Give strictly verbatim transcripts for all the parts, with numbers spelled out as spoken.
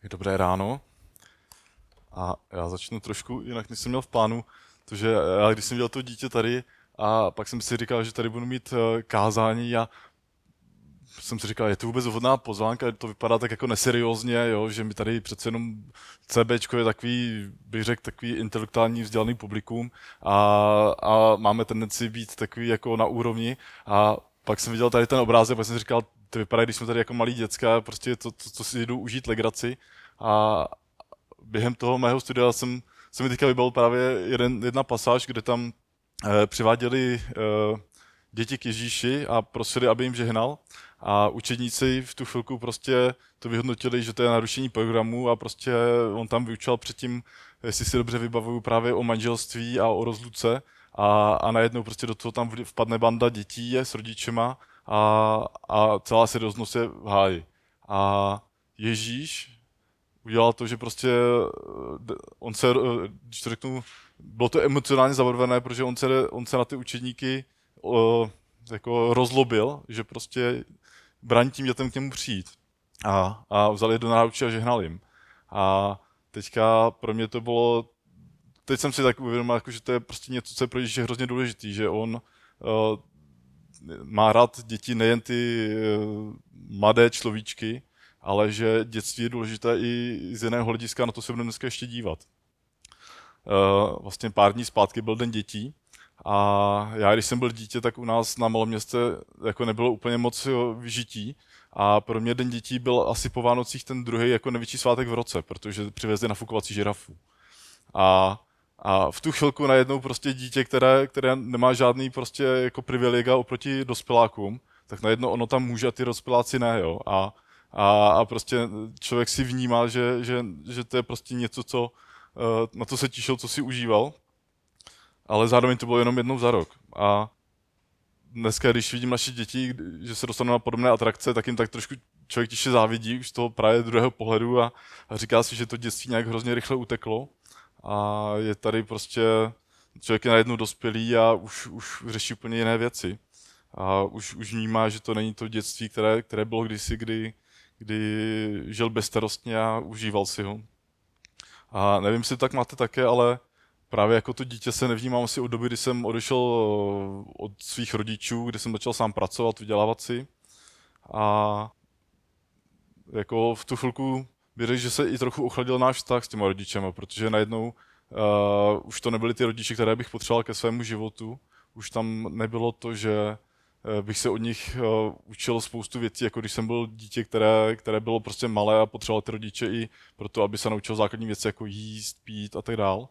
Dobré ráno. A já začnu trošku jinak, než jsem měl v plánu, protože já když jsem dělal to dítě tady a pak jsem si říkal, že tady budu mít eh, kázání a jsem si říkal, je to vůbec vhodná pozvánka, to vypadá tak jako neseriózně, jo, že mi tady přece jenom CBčko je takový, bych řekl, takový intelektuální vzdělaný publikum a, a máme tendenci být takový jako na úrovni a pak jsem viděl tady ten obrázek, pak jsem si říkal, to vypadá, když jsme tady jako malí děcka, prostě to, to, to si jdu užít legraci a během toho mého studia jsem, se mi teďka vybavil právě jeden, jedna pasáž, kde tam eh, přiváděli eh, děti k Ježíši a prosili, aby jim žehnal. A učedníci v tu chvilku prostě to vyhodnotili, že to je narušení programu a prostě on tam vyučoval předtím, jestli si dobře vybavuju, právě o manželství a o rozluce a, a najednou prostě do toho tam vpadne banda dětí s rodičema a, a celá serióznost je v háji. A Ježíš udělal to, že prostě eh, on se, eh, když to řeknu, bylo to emocionálně zabarvené, protože on se, on se na ty učedníky o, jako rozlobil, že prostě brání tím dětem k němu přijít. A, a vzali je do náručí a žehnal jim. A teďka pro mě to bylo, teď jsem si tak uvědomil, jako, že to je prostě něco, co je pro Ježíše hrozně důležitý, že on uh, má rád děti, nejen ty uh, mladé človíčky, ale že dětství je důležité i z jiného hlediska, na to se budeme dneska ještě dívat. Uh, vlastně pár dní zpátky byl den dětí a já, když jsem byl dítě, tak u nás na malém městě jako nebylo úplně moc jo, vyžití a pro mě den dětí byl asi po Vánocích ten druhý jako největší svátek v roce, protože přivezli nafukovací žirafu. A, a v tu chvilku najednou prostě dítě, které, které nemá žádný prostě jako privilegia oproti dospělákům, tak najednou ono tam může a ty dospěláci ne, jo. A, a, a prostě člověk si vnímal, že, že, že to je prostě něco, co, eh, na to se těšil, co si užíval, ale zároveň to bylo jenom jednou za rok. A dneska, když vidím naše děti, že se dostanou na podobné atrakce, tak jim tak trošku člověk tiše závidí už z toho právě druhého pohledu a, a říká si, že to dětství nějak hrozně rychle uteklo a je tady prostě, člověk je najednou dospělý a už, už řeší úplně jiné věci. A už, už vnímá, že to není to dětství, které, které bylo kdysi, kdy, kdy žil bezstarostně a užíval si ho. A nevím, jestli tak máte také, ale právě jako to dítě se nevnímám asi od doby, kdy jsem odešel od svých rodičů, kdy jsem začal sám pracovat, vydělávat si. A jako v tu chvilku bych řekl, že se i trochu ochladil náš vztah s těma rodičema, protože najednou uh, už to nebyly ty rodiče, které bych potřeboval ke svému životu. Už tam nebylo to, že uh, bych se od nich uh, učil spoustu věcí, jako když jsem byl dítě, které, které bylo prostě malé a potřeboval ty rodiče i proto, aby se naučil základní věci jako jíst, pít a tak dál.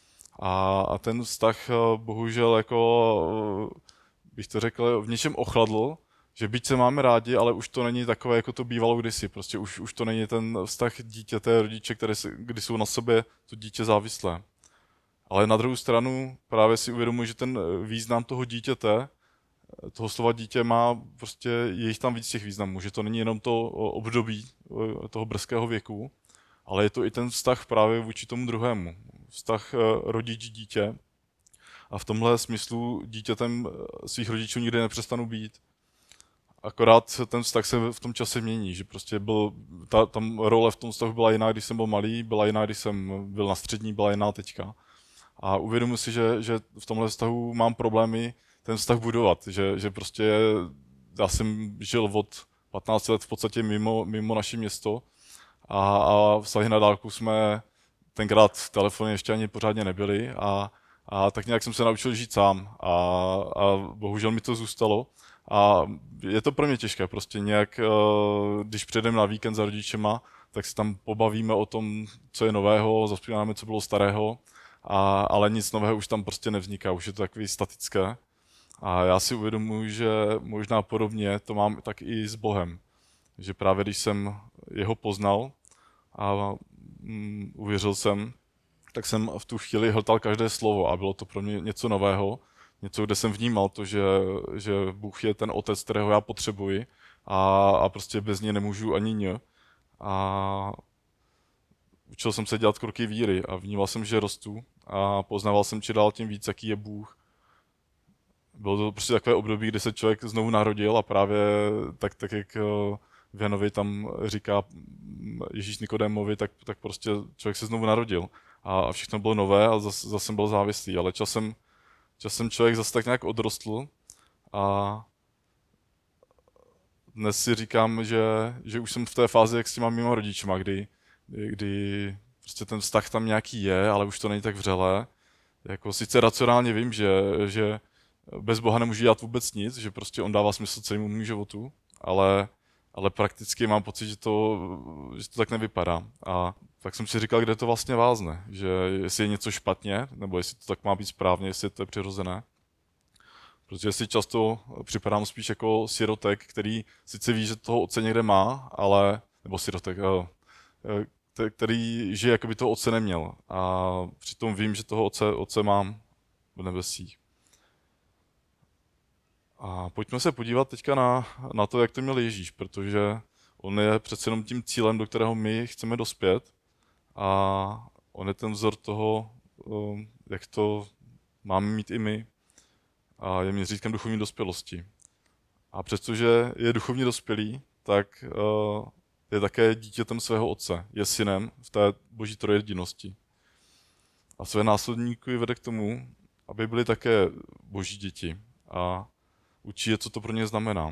A, a ten vztah uh, bohužel jako, uh, bych to řekl, v něčem ochladl, že byť se máme rádi, ale už to není takové, jako to bývalo kdysi. Prostě už, už to není ten vztah dítěte, rodiče, které se, kdy jsou na sobě to dítě závislé. Ale na druhou stranu právě si uvědomuji, že ten význam toho dítěte, toho slova dítě má prostě, je jich tam víc těch významů, že to není jenom to období toho brzkého věku, ale je to i ten vztah právě vůči tomu druhému. Vztah rodič-dítě. A v tomhle smyslu dítětem svých rodičů nikdy nepřestanu být. Akorát ten vztah se v tom čase mění, že prostě byl, ta tam role v tom vztahu byla jiná, když jsem byl malý, byla jiná, když jsem byl na střední, byla jiná teďka. A uvědomuji si, že, že v tomhle vztahu mám problémy ten vztah budovat, že, že prostě já jsem žil od patnácti let v podstatě mimo, mimo naše město a, a vztahy na dálku jsme tenkrát telefony ještě ani pořádně nebyly a, a tak nějak jsem se naučil žít sám a, a bohužel mi to zůstalo. A je to pro mě těžké, prostě nějak, když přijedeme na víkend za rodičema, tak si tam pobavíme o tom, co je nového, zavzpomínáme, co bylo starého, a, ale nic nového už tam prostě nevzniká, už je to takový statické. A já si uvědomuji, že možná podobně to mám tak i s Bohem. Že právě když jsem jeho poznal a mm, uvěřil jsem, tak jsem v tu chvíli hltal každé slovo a bylo to pro mě něco nového, něco, kde jsem vnímal to, že, že Bůh je ten otec, kterého já potřebuji a, a prostě bez něj nemůžu ani ně. A učil jsem se dělat kroky víry a vnímal jsem, že rostu a poznával jsem či dál tím víc, jaký je Bůh. Bylo to prostě takové období, kdy se člověk znovu narodil a právě tak, tak jak v Janovi tam říká Ježíš Nikodémovi, tak, tak prostě člověk se znovu narodil. A, a všechno bylo nové a zase, zase byl závislý. Ale časem, časem člověk zase tak nějak odrostl a dnes si říkám, že, že už jsem v té fázi, jak s těma mýma rodičima, kdy, kdy prostě ten vztah tam nějaký je, ale už to není tak vřelé. Jako sice racionálně vím, že, že bez Boha nemůžu dělat vůbec nic, že prostě on dává smysl celému mému životu, ale, ale prakticky mám pocit, že to, že to tak nevypadá. A tak jsem si říkal, kde to vlastně vázne, že jestli je něco špatně, nebo jestli to tak má být správně, jestli to je přirozené. Protože si často připadám spíš jako sirotek, který sice ví, že toho otce někde má, ale, nebo sirotek, který žije, jako by toho otce neměl. A přitom vím, že toho otce, otce mám v nebesích. A pojďme se podívat teďka na, na to, jak to měl Ježíš, protože on je přece jenom tím cílem, do kterého my chceme dospět. A on je ten vzor toho, jak to máme mít i my. A je měřítkem duchovní dospělosti. A přestože je duchovně dospělý, tak je také dítětem svého otce, je synem v té boží trojjedinosti. A své následníky vede k tomu, aby byli také boží děti a učí je, co to pro ně znamená.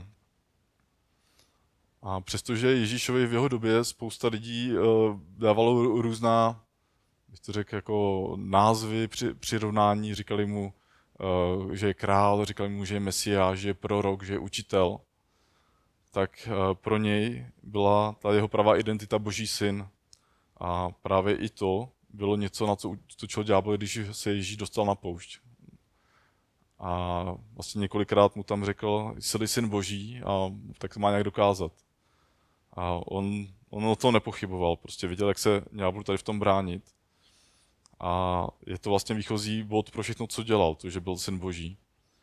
A přestože Ježíšovi v jeho době spousta lidí dávalo různá, bych to řekl, jako názvy, přirovnání, říkali mu, že je král, říkali mu, že je mesiáš, že je prorok, že je učitel, tak pro něj byla ta jeho pravá identita boží syn. A právě i to bylo něco, na co útočil ďábel, když se Ježíš dostal na poušť. A vlastně několikrát mu tam řekl, jsi syn boží, a tak to má nějak dokázat. A on, on o tom nepochyboval, prostě viděl, jak se ďábel tady v tom bránit. A je to vlastně výchozí bod pro všechno, co dělal, to, že byl syn boží.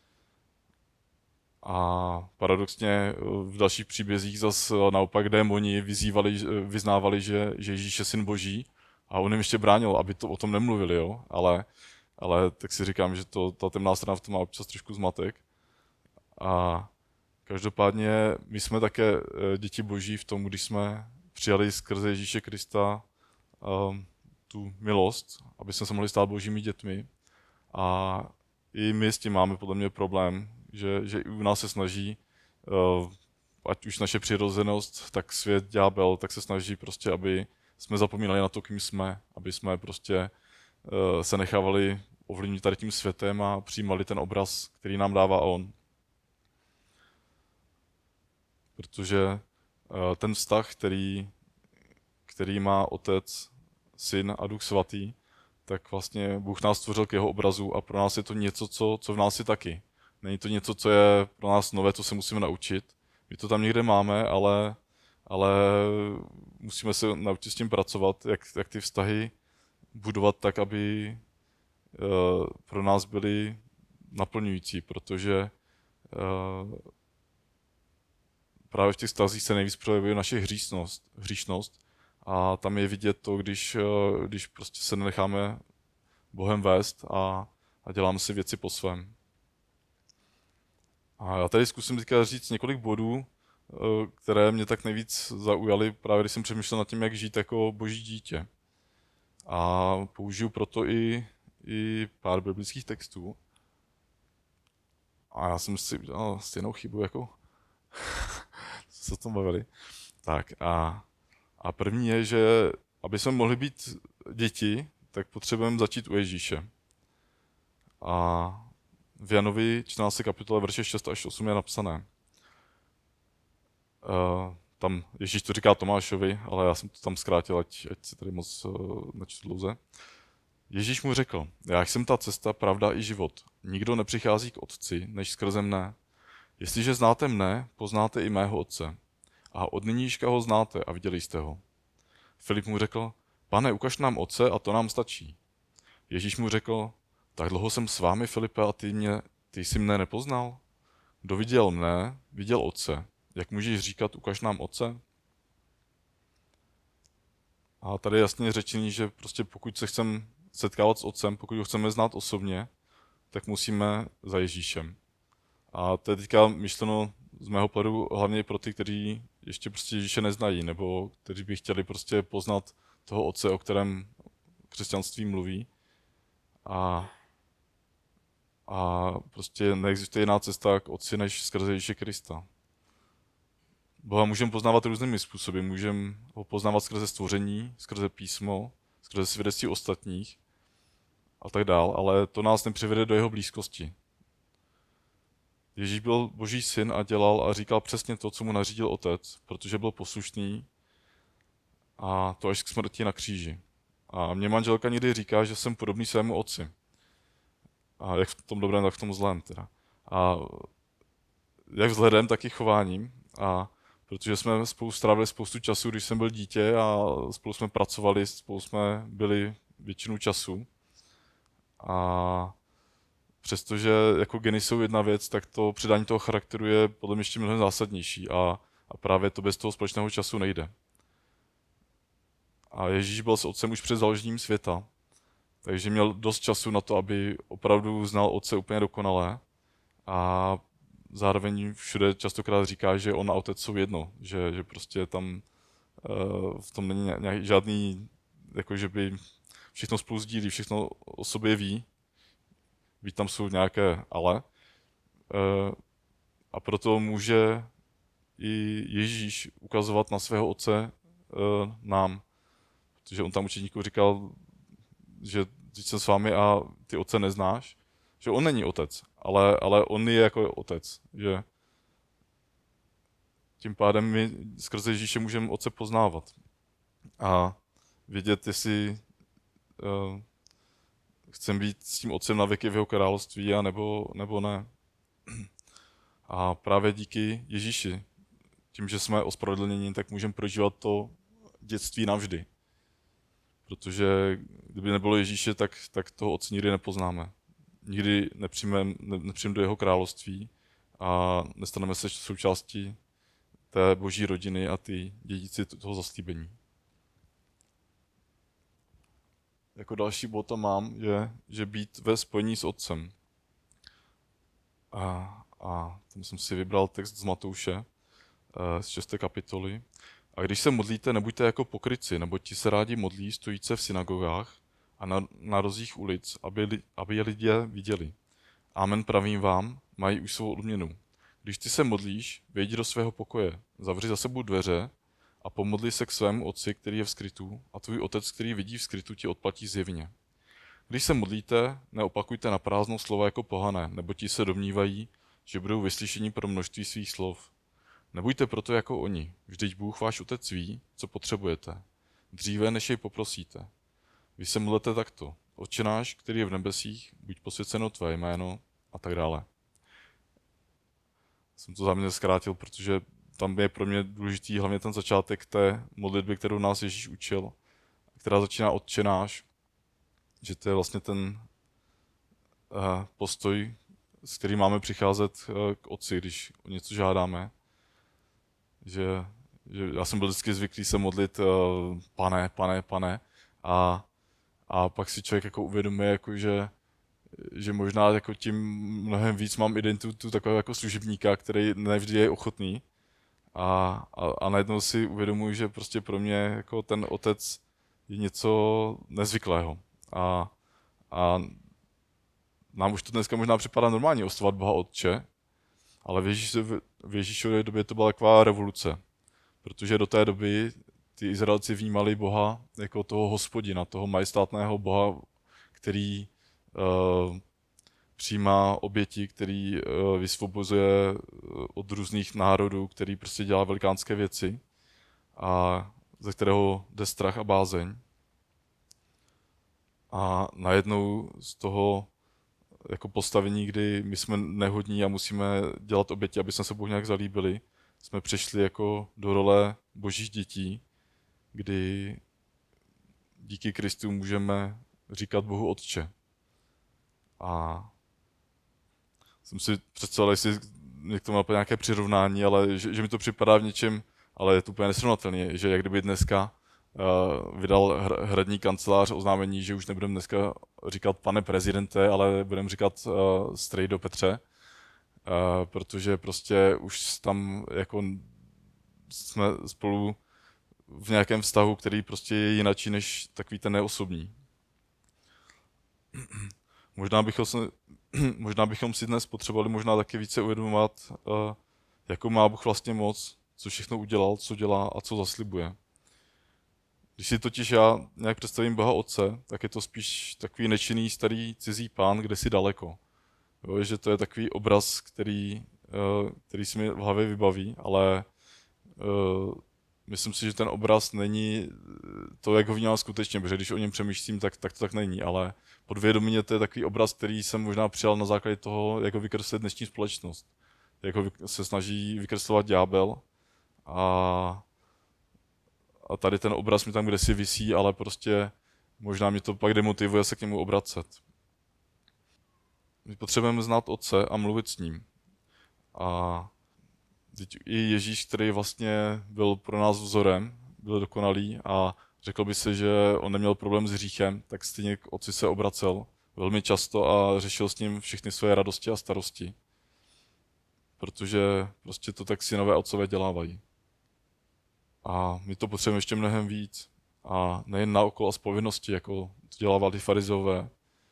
A paradoxně v dalších příbězích zase naopak démoni vyzývali, vyznávali, že, že Ježíš je syn boží a on jim ještě bránil, aby to o tom nemluvili, jo? Ale, ale tak si říkám, že to, ta temná strana v tom má občas trošku zmatek. A každopádně my jsme také děti boží v tom, když jsme přijali skrze Ježíše Krista um, tu milost, aby jsme se mohli stát božími dětmi. A i my s tím máme podle mě problém, že, že i u nás se snaží, ať už naše přirozenost, tak svět, ďábel, tak se snaží prostě, aby jsme zapomínali na to, kým jsme, aby jsme prostě se nechávali ovlivnit tady tím světem a přijímali ten obraz, který nám dává on. Protože ten vztah, který, který má Otec, Syn a Duch Svatý, tak vlastně Bůh nás stvořil k jeho obrazu a pro nás je to něco, co, co v nás je taky. Není to něco, co je pro nás nové, co se musíme naučit. My to tam někde máme, ale, ale musíme se naučit s tím pracovat, jak, jak ty vztahy budovat tak, aby uh, pro nás byly naplňující, protože uh, právě v těch vztazích se nejvíc projevuje naše hříšnost, hříšnost a tam je vidět to, když, uh, když prostě se nenecháme Bohem vést a, a děláme si věci po svém. A já tady zkusím teďka říct několik bodů, které mě tak nejvíc zaujaly, právě když jsem přemýšlel nad tím, jak žít jako boží dítě. A použiju proto i, i pár biblických textů. A já jsem si udělal stejnou chybu, jako co se o tom bavili. Tak a, a první je, že aby jsme mohli být děti, tak potřebujeme začít u Ježíše. A v Janovi čtrnácté kapitole verše šest až osm je napsané. Uh, tam Ježíš to říká Tomášovi, ale já jsem to tam zkrátil, ať, ať si tady moc uh, nečtu dlouze. Ježíš mu řekl, já jsem ta cesta, pravda i život. Nikdo nepřichází k otci, než skrze mne. Jestliže znáte mne, poznáte i mého otce. A od nynížka ho znáte a viděli jste ho. Filip mu řekl, pane, ukaž nám otce a to nám stačí. Ježíš mu řekl, tak dlouho jsem s vámi, Filipe, a ty, mě, ty jsi mne nepoznal? Kdo viděl mne, viděl otce. Jak můžeš říkat, ukaž nám otce? A tady je jasně řečený, že prostě pokud se chceme setkávat s otcem, pokud ho chceme znát osobně, tak musíme za Ježíšem. A to je teďka myšleno z mého pohledu hlavně pro ty, kteří ještě prostě Ježíše neznají, nebo kteří by chtěli prostě poznat toho otce, o kterém křesťanství mluví. A, a prostě neexistuje jiná cesta k otci, než skrze Ježíše Krista. Boha můžeme poznávat různými způsoby. Můžeme ho poznávat skrze stvoření, skrze písmo, skrze svědectví ostatních a tak dál, ale to nás nepřivede do jeho blízkosti. Ježíš byl Boží syn a dělal a říkal přesně to, co mu nařídil otec, protože byl poslušný a to až k smrti na kříži. A mě manželka někdy říká, že jsem podobný svému otci. A jak v tom dobrém, tak v tom zlém teda. A jak vzhledem, tak i chováním. A protože jsme spolu strávili spoustu času, když jsem byl dítě a spolu jsme pracovali, spolu jsme byli většinu času. A přestože jako geny jsou jedna věc, tak to předání toho charakteru je podle mě ještě mnohem zásadnější a, a právě to bez toho společného času nejde. A Ježíš byl s otcem už před založením světa, takže měl dost času na to, aby opravdu znal otce úplně dokonale a zároveň všude častokrát říká, že on a otec jsou jedno, že, že prostě tam uh, v tom není nějaký, žádný, jako že by všechno spolu sdílí, všechno o sobě ví, ví tam jsou nějaké ale. Uh, a proto může i Ježíš ukazovat na svého otce uh, nám, protože on tam učeníkům říkal, že teď jsem s vámi a ty otce neznáš, že on není otec, ale, ale on je jako otec, že tím pádem my skrze Ježíše můžeme otce poznávat a vědět, jestli uh, chceme být s tím otcem na věky v jeho království, a nebo, nebo ne. A právě díky Ježíši, tím, že jsme ospravedlněni, tak můžeme prožívat to dětství navždy. Protože kdyby nebylo Ježíše, tak, tak toho otce nikdy nepoznáme. Nikdy nepřijmeme ne, nepřijme do jeho království a nestaneme se součástí té boží rodiny a ty dědici toho zaslíbení. Jako další bod tam mám, je, že být ve spojení s otcem. A, a tam jsem si vybral text z Matouše, z šesté kapitoly. A když se modlíte, nebuďte jako pokrytci, nebo ti se rádi modlí stojíce v synagogách a na, na rozích ulic, aby, aby je lidé viděli. Amen pravím vám, mají už svou odměnu. Když ty se modlíš, vejdi do svého pokoje, zavři za sebou dveře a pomodli se k svému otci, který je v skrytu, a tvůj otec, který vidí v skrytu, ti odplatí zjevně. Když se modlíte, neopakujte na prázdnou slova jako pohané, nebo ti se domnívají, že budou vyslyšeni pro množství svých slov. Nebuďte proto jako oni, vždyť Bůh váš otec ví, co potřebujete, dříve než jej poprosíte. Vy se modlete takto: Otče náš, který je v nebesích, buď posvěceno tvé jméno, a tak dále. Jsem to záměrně zkrátil, protože tam je pro mě důležitý hlavně ten začátek té modlitby, kterou nás Ježíš učil, která začíná Otče náš, že to je vlastně ten uh, postoj, s kterým máme přicházet uh, k Otci, když o něco žádáme. Že, že já jsem byl vždycky zvyklý se modlit uh, pane, pane, pane a, a pak si člověk jako uvědomuje, jako že, že možná jako tím mnohem víc mám identitu takového jako služebníka, který nevždy je ochotný a, a, a najednou si uvědomuji, že prostě pro mě jako ten otec je něco nezvyklého a, a nám už to dneska možná připadá normálně oslovovat Boha Otče, ale v, Ježíš, v Ježíšově době to byla taková revoluce, protože do té doby ty Izraelci vnímali Boha jako toho Hospodina, toho majestátného Boha, který uh, přijímá oběti, který uh, vysvobozuje od různých národů, který prostě dělá velikánské věci a ze kterého jde strach a bázeň. A najednou z toho jako postavení, kdy my jsme nehodní a musíme dělat oběti, aby jsme se Bohu nějak zalíbili, jsme přešli jako do role božích dětí, kdy díky Kristu můžeme říkat Bohu Otče. A jsem si představil, jestli někdo má nějaké přirovnání, ale že, že mi to připadá v něčem, ale je to úplně nesrovnatelné, že jak kdyby dneska uh, vydal hr, hradní kancelář oznámení, že už nebudeme dneska říkat pane prezidente, ale budeme říkat uh, strejdo Petře, uh, protože prostě už tam jako jsme spolu v nějakém vztahu, který prostě je jinačí než takový ten neosobní. Možná bychom, se, možná bychom si dnes potřebovali možná taky více uvědomovat, uh, jakou má Bůh vlastně moc, co všechno udělal, co dělá a co zaslibuje. Když si totiž já nějak představím Boha Otce, tak je to spíš takový nečinný starý cizí pán, kde si daleko. Jo, že to je takový obraz, který, uh, který si mi v hlavě vybaví, ale uh, myslím si, že ten obraz není to, jak ho vnímám skutečně, protože když o něm přemýšlím, tak, tak to tak není, ale podvědomě to je takový obraz, který jsem možná přijal na základě toho, jak ho vykresluje dnešní společnost. Jak ho se snaží vykreslovat ďábel a, a tady ten obraz mi tam kdesi visí, ale prostě možná mě to pak demotivuje se k němu obracet. My potřebujeme znát Otce a mluvit s ním. A teď i Ježíš, který vlastně byl pro nás vzorem, byl dokonalý a řekl by se, že on neměl problém s hříchem, tak stejně k Otci se obracel velmi často a řešil s ním všechny své radosti a starosti. Protože prostě to tak synové a otcové dělávají. A my to potřebujeme ještě mnohem víc. A nejen na okolo a z povinnosti, jako to dělávali farizové.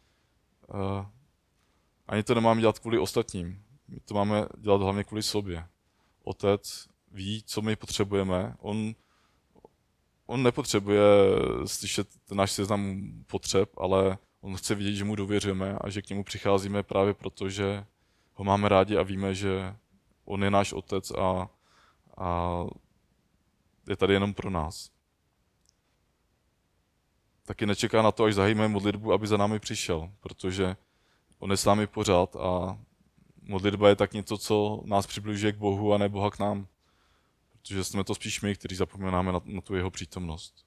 Ani to nemáme dělat kvůli ostatním. My to máme dělat hlavně kvůli sobě. Otec ví, co my potřebujeme. On, on nepotřebuje slyšet náš seznam potřeb, ale on chce vidět, že mu důvěřujeme a že k němu přicházíme právě proto, že ho máme rádi a víme, že on je náš otec a, a je tady jenom pro nás. Taky nečeká na to, až zahájíme modlitbu, aby za námi přišel, protože on je s námi pořád a modlitba je tak něco, co nás přibližuje k Bohu a ne Boha k nám. Protože jsme to spíš my, kteří zapomínáme na, na tu jeho přítomnost.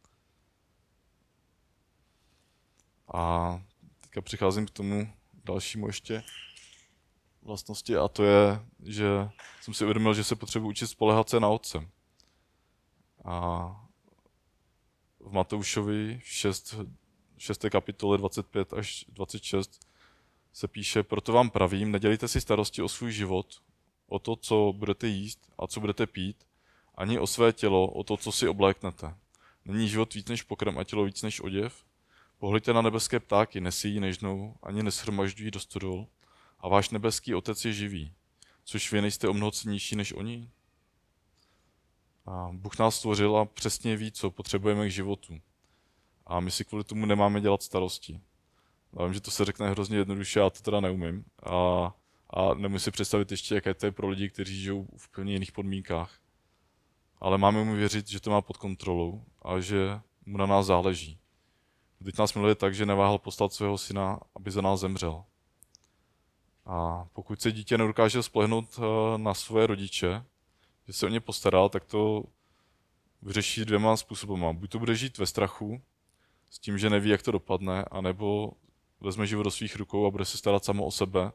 A teďka přicházím k tomu dalšímu ještě vlastnosti a to je, že jsem si uvědomil, že se potřebuji učit spoléhat se na Otce. A v Matoušovi šest, šesté kapitole dvacet pět až dvacet šest se píše: proto vám pravím, nedělejte si starosti o svůj život, o to, co budete jíst a co budete pít, ani o své tělo, o to, co si obléknete. Není život víc než pokrm a tělo víc než oděv? Pohleďte na nebeské ptáky, nesíjí, nežnou, ani neshromažďují do stodol, a váš nebeský Otec je živý, což vy nejste o mnoho cennější než oni? A Bůh nás stvořil a přesně ví, co potřebujeme k životu. A my si kvůli tomu nemáme dělat starosti. Já vím, že to se řekne hrozně jednoduše, já to teda neumím. A, a nemůžu si představit ještě, jaké to je pro lidi, kteří žijou v úplně jiných podmínkách. Ale máme mu věřit, že to má pod kontrolou a že mu na nás záleží. Teď nás miluje tak, že neváhal poslat svého syna, aby za nás zemřel. A pokud se dítě nedokáže spolehnout na svoje rodiče, že se o ně postaral, tak to vyřeší dvěma způsoby. Buď to bude žít ve strachu, s tím, že neví, jak to dopadne, anebo vezme život do svých rukou a bude se starat samo o sebe.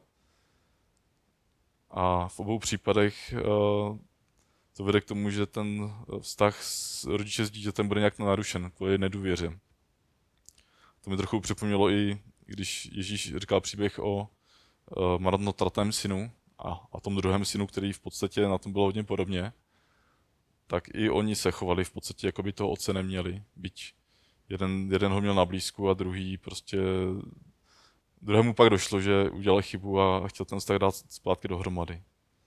A v obou případech to vede k tomu, že ten vztah s rodiče s dítětem bude nějak narušen kvůli nedůvěře. To mi trochu připomnělo i, když Ježíš říkal příběh o marnotratném synu a, a tom druhém synu, který v podstatě na tom bylo hodně podobně, tak i oni se chovali v podstatě, jako by toho otce neměli. Byť jeden, jeden ho měl na blízku a druhý prostě... Druhému pak došlo, že udělal chybu a chtěl ten vztah dát zpátky dohromady.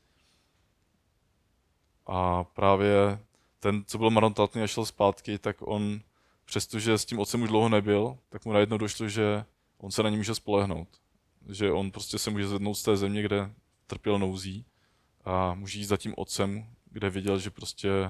A právě ten, co byl marnotratný a šel zpátky, tak on, přestože s tím otcem už dlouho nebyl, tak mu najednou došlo, že on se na ní může spolehnout. Že on prostě se může zvednout z té země, kde trpěl nouzí a může jít za tím otcem, kde viděl, že prostě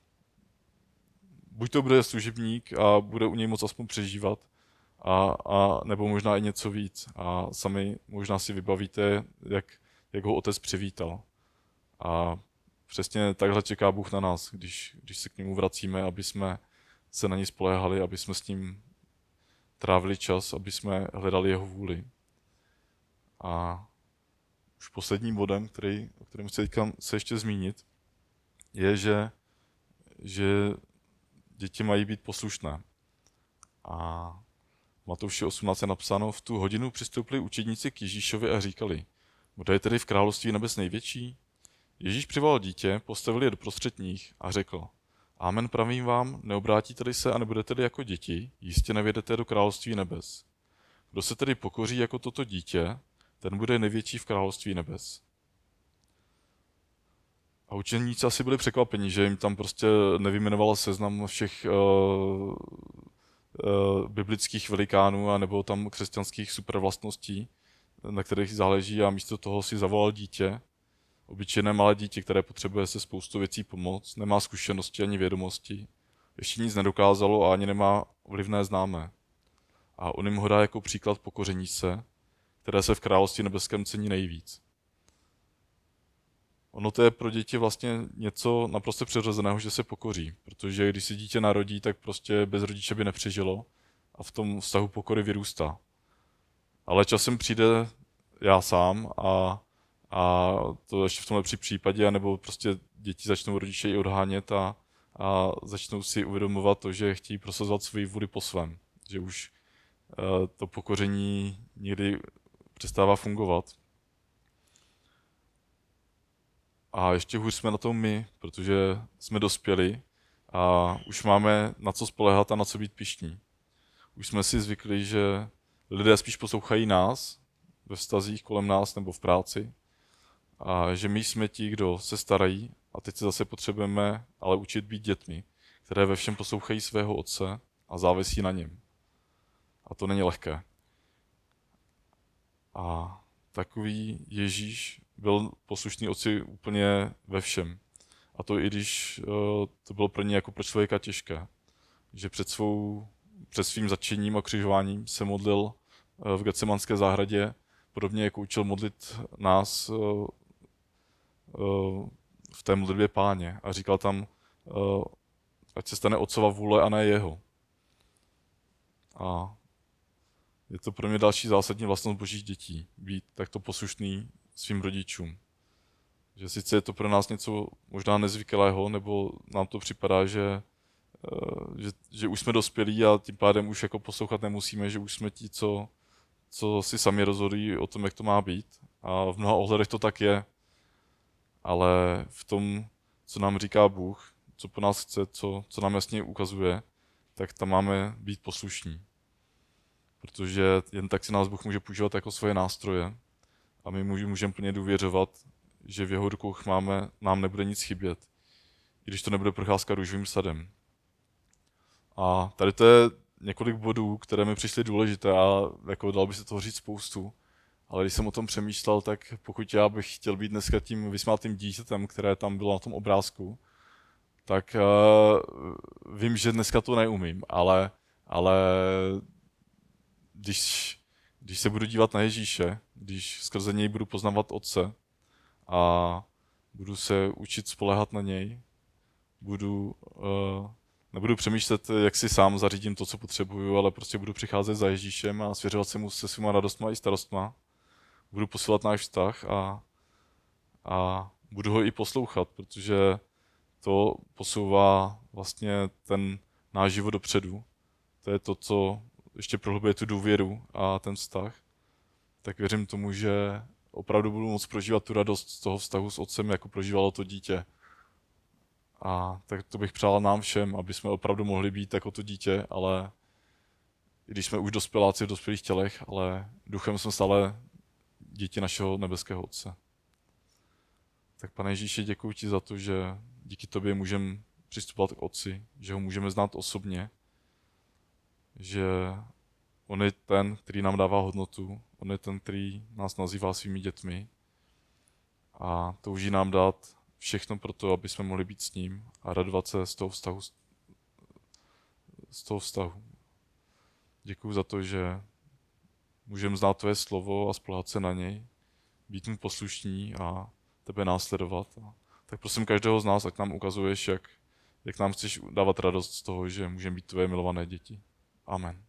buď to bude služebník a bude u něj moc aspoň přežívat, a, a nebo možná i něco víc. A sami možná si vybavíte, jak, jak ho otec přivítal. A přesně takhle čeká Bůh na nás, když, když se k němu vracíme, aby jsme se na něj spoléhali, aby jsme s ním trávili čas, aby jsme hledali jeho vůli. A už posledním bodem, který, o kterém chci se ještě zmínit, je, že, že děti mají být poslušné. A v Matouši osmnáct je napsáno: v tu hodinu přistoupili učedníci k Ježíšovi a říkali: kdo je tedy v království nebes největší? Ježíš přivolal dítě, postavil je doprostřed nich a řekl: Amen, pravím vám, neobrátíte-li se a nebudete-li jako děti, jistě nevědete do království nebes. Kdo se tedy pokoří jako toto dítě, ten bude největší v království nebes. A učeníci asi byli překvapeni, že jim tam prostě nevyjmenoval seznam všech uh, uh, biblických velikánů a nebo tam křesťanských supervlastností, na kterých záleží, a místo toho si zavolal dítě, obyčejné malé dítě, které potřebuje se spoustu věcí pomoct, nemá zkušenosti ani vědomosti, ještě nic nedokázalo a ani nemá vlivné známé. A on jim ho dá jako příklad pokoření se, které se v království nebeském cení nejvíc. Ono to je pro děti vlastně něco naprosto přirozeného, že se pokoří, protože když si dítě narodí, tak prostě bez rodiče by nepřežilo a v tom vztahu pokory vyrůstá. Ale časem přijde já sám a, a to ještě v tom lepší případě, anebo prostě děti začnou rodiče i odhánět a, a začnou si uvědomovat to, že chtějí prosazovat svoji vůli po svém, že už uh, to pokoření někdy přestává fungovat. A ještě hůř jsme na tom my, protože jsme dospěli a už máme na co spoléhat a na co být pyšní. Už jsme si zvykli, že lidé spíš poslouchají nás ve vztazích kolem nás nebo v práci a že my jsme ti, kdo se starají a teď se zase potřebujeme ale učit být dětmi, které ve všem poslouchají svého otce a závisí na něm. A to není lehké. A takový Ježíš byl poslušný otci úplně ve všem. A to i když to bylo pro ně jako pro člověka těžké. Že před, svou, před svým zatčením a křižováním se modlil v Getsemanské zahradě, podobně jako učil modlit nás v té modlitbě Páně. A říkal tam, ať se stane otcova vůle a ne jeho. A je to pro mě další zásadní vlastnost božích dětí, být takto poslušný svým rodičům. Že sice je to pro nás něco možná nezvyklého, nebo nám to připadá, že, že, že už jsme dospělí a tím pádem už jako poslouchat nemusíme, že už jsme ti, co, co si sami rozhodují o tom, jak to má být. A v mnoha ohledech to tak je. Ale v tom, co nám říká Bůh, co po nás chce, co, co nám jasně ukazuje, tak tam máme být poslušní. Protože jen tak si nás Bůh může používat jako svoje nástroje a my můžeme plně důvěřovat, že v jeho rukou máme, nám nebude nic chybět, i když to nebude procházka růžovým sadem. A tady to je několik bodů, které mi přišly důležité a jako dal by se toho říct spoustu, ale když jsem o tom přemýšlel, tak pokud já bych chtěl být dneska tím vysmátým dítětem, které tam bylo na tom obrázku, tak uh, vím, že dneska to neumím, ale, ale Když, když se budu dívat na Ježíše, když skrze něj budu poznávat Otce a budu se učit spoléhat na něj, budu, uh, nebudu přemýšlet, jak si sám zařídím to, co potřebuju, ale prostě budu přicházet za Ježíšem a svěřovat se mu se svýma radostma i starostma. Budu posilovat náš vztah a, a budu ho i poslouchat, protože to posouvá vlastně ten náš život dopředu. To je to, co ještě prohlubuje tu důvěru a ten vztah, tak věřím tomu, že opravdu budu moct prožívat tu radost z toho vztahu s otcem, jako prožívalo to dítě. A tak to bych přál nám všem, aby jsme opravdu mohli být jako to dítě, ale i když jsme už dospěláci v dospělých tělech, ale duchem jsme stále děti našeho nebeského Otce. Tak Pane Ježíši, děkuji ti za to, že díky tobě můžeme přistupovat k Otci, že ho můžeme znát osobně, že on je ten, který nám dává hodnotu, on je ten, který nás nazývá svými dětmi a touží nám dát všechno pro to, aby jsme mohli být s ním a radovat se z toho vztahu. Z toho vztahu. Děkuji za to, že můžeme znát tvoje slovo a spoléhat se na něj, být mu poslušní a tebe následovat. Tak prosím každého z nás, ať nám ukazuješ, jak, jak nám chceš dávat radost z toho, že můžeme být tvoje milované děti. Amen.